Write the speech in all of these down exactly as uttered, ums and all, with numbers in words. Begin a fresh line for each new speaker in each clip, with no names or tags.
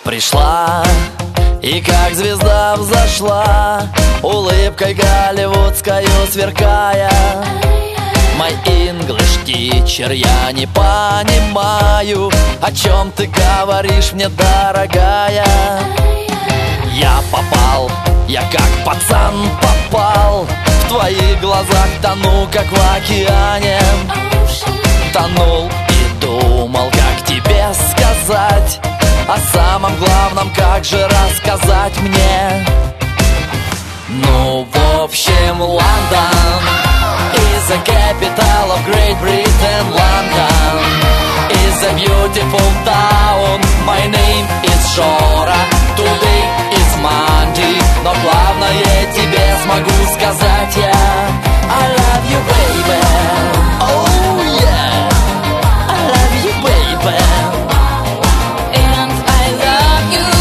пришла и как звезда взошла, улыбкой голливудскою сверкая. My English teacher, я не понимаю, о чем ты говоришь мне, дорогая. Я попал, я как пацан попал, в твоих глазах тону, как в океане. Тонул и думал, как тебе сказать о самом главном, как же рассказать мне. Ну, в общем, Лондон is the capital of Great Britain. London is a beautiful town. My name is Жора. Today is Monday. Но главное тебе смогу сказать я: I love you, baby. Oh yeah, I love you, baby. And I love you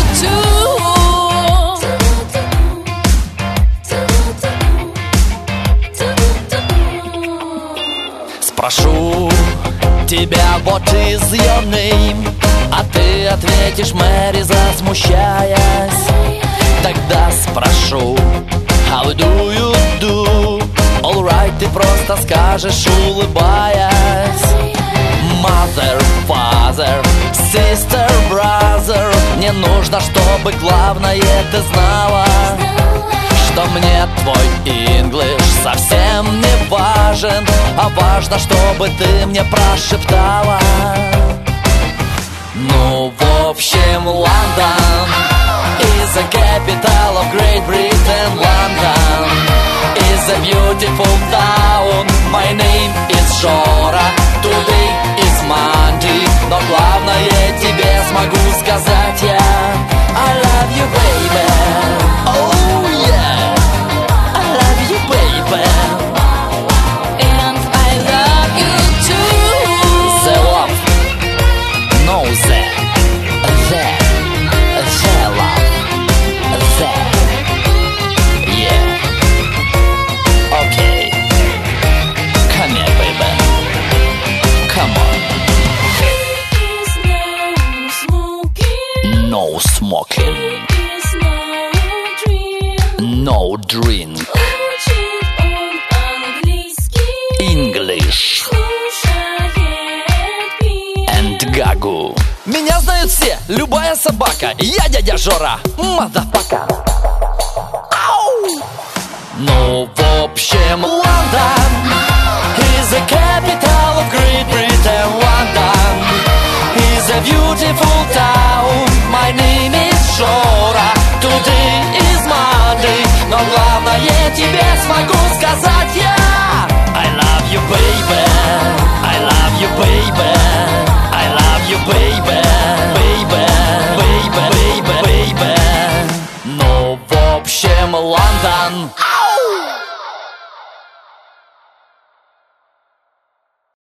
too. Спрошу тебя, what is your name? А ты ответишь, Мэри, засмущаясь. Тогда спрошу, how do you do? Alright, ты просто скажешь, улыбаясь. Mother, father, sister, brother. Мне нужно, чтобы главное ты знала, что мне твой English совсем не важен, а важно, чтобы ты мне прошептала. Ну, в общем, Лондон is the capital of Great Britain. London is a beautiful town. My name is Жора. Today is Monday. Но главное тебе смогу сказать я: I love you, baby. Oh yeah, I love you, baby. And I love you too. The love, no the, the, the love, the, yeah. Okay, come here, baby. Come on. No smoking, no drink. English and Гагу. Меня знают все, любая собака. Я дядя Жора, мазафака. Ну, в общем, Лондон is the capital of Great Britain. London is a beautiful town.